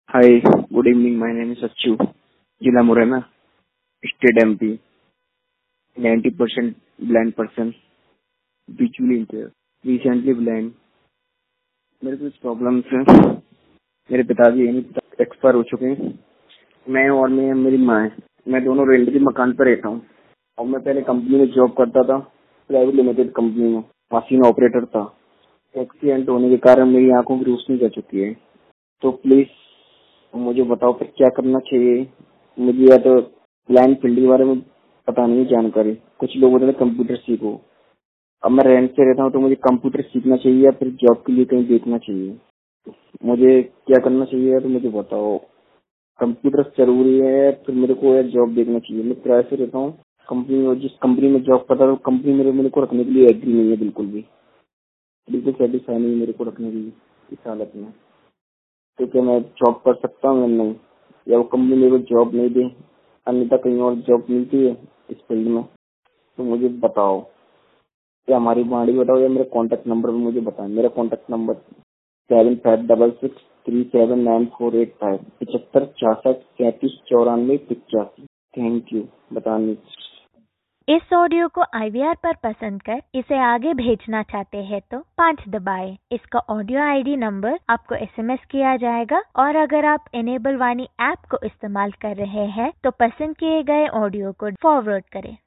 Hi, good evening. My name is Achu. Jila Morena, State MP. 90% blind person, visually impaired. Recently blind. मेरे कुछ problems हैं। मेरे पिताजी expire हो चुके हैं। मैं और मेरी माँ है। मैं दोनों रेंट के मकान पर रहता हूँ और मैं पहले कंपनी में जॉब करता था, प्राइवेट लिमिटेड कंपनी में मशीन ऑपरेटर था। एक्सीडेंट होने के कारण मेरी आंखों की रोशनी जा चुकी है। तो प्लीज मुझे बताओ फिर क्या करना चाहिए। मुझे या तो ब्लाइंड फील्ड के बारे में पता नहीं जानकारी। कुछ लोग बोलते हैं कंप्यूटर सीखो। अब मैं रेंट से रहता हूँ तो मुझे कंप्यूटर सीखना चाहिए या फिर जॉब के लिए कहीं देखना चाहिए। मुझे क्या करना चाहिए तो मुझे बताओ। कंप्यूटर जरूरी है फिर मेरे को या जॉब देखना चाहिए। मैं किराए से रहता हूँ। कंपनी में जिस कंपनी में जॉब करता था कंपनी मेरे को रखने के लिए एग्री नहीं है। बिल्कुल सेटिस्फाई नहीं है मेरे को रखने के लिए इस हालत में। तो क्या मैं जॉब कर सकता हूँ या नहीं, या वो कंपनी मेरे को जॉब नहीं दे, अन्यथा कहीं और जॉब मिलती है इस फील्ड में। तो मुझे बताओ, या हमारी बॉडी बताओ या मेरे कॉन्टेक्ट नंबर पे मुझे बताएं। मेरा कॉन्टेक्ट नंबर 7566379485 756634 थैंक यू बताने। इस ऑडियो को IVR पर पसंद कर इसे आगे भेजना चाहते हैं तो 5 दबाएं। इसका ऑडियो ID नंबर आपको SMS किया जाएगा और अगर आप इनेबल वाणी ऐप को इस्तेमाल कर रहे हैं तो पसंद किए गए ऑडियो को फॉरवर्ड करें।